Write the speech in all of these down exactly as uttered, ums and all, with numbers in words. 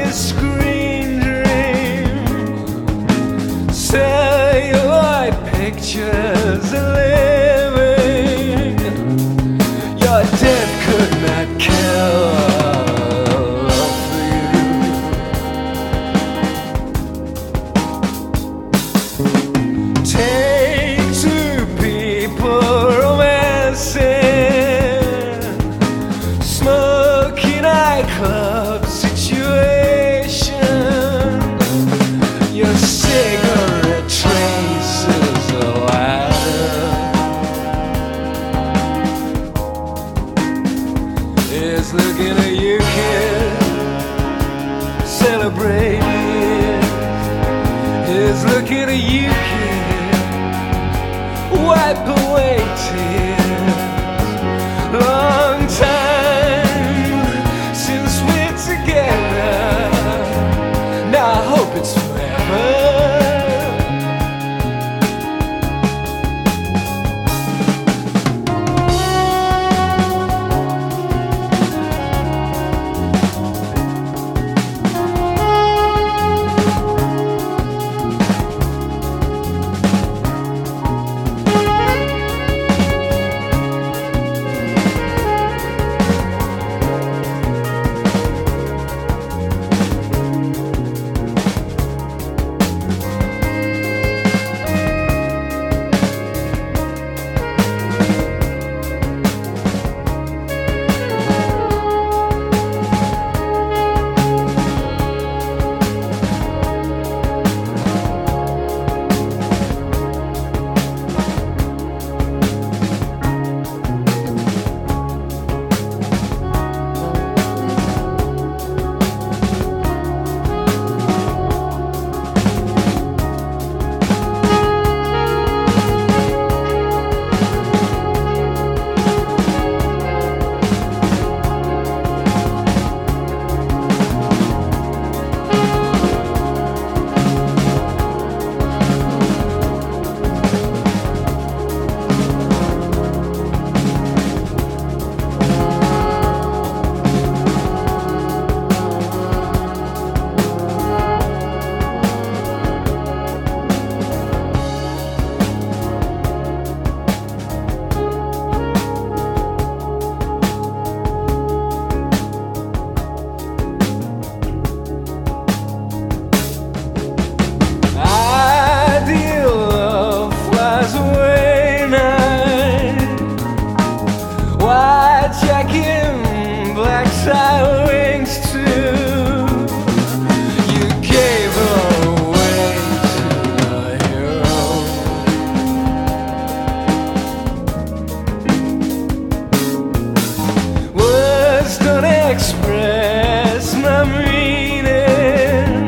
his screen dreams, celluloid pictures of living. Your death could not kill for you. Take two people romancing, smoky nightclub situation. Your cigarette traces a ladder. Is looking at you, kid, celebrating. Is looking at you, kid, wipe away tears. Long time since we're together. Now I hope it's forever. Wings too. You gave her away to a hero. Words don't express my meaning.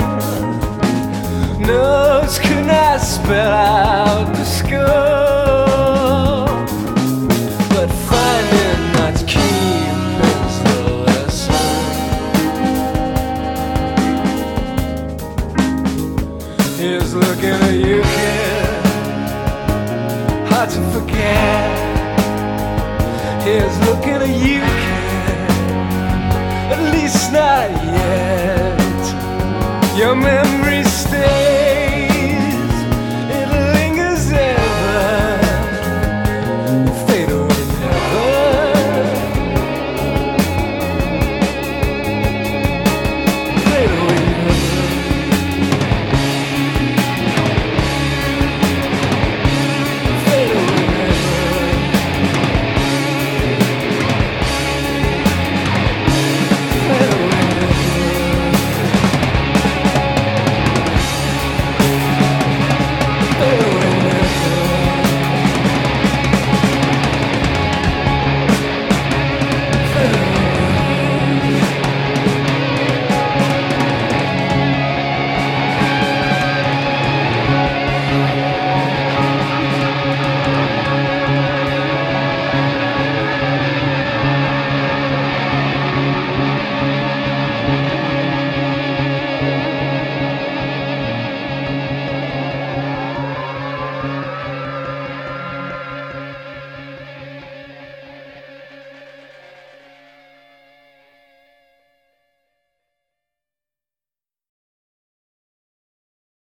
Notes could not spell out the score. But finding not keep is looking at you, kid, hard to forget. Here's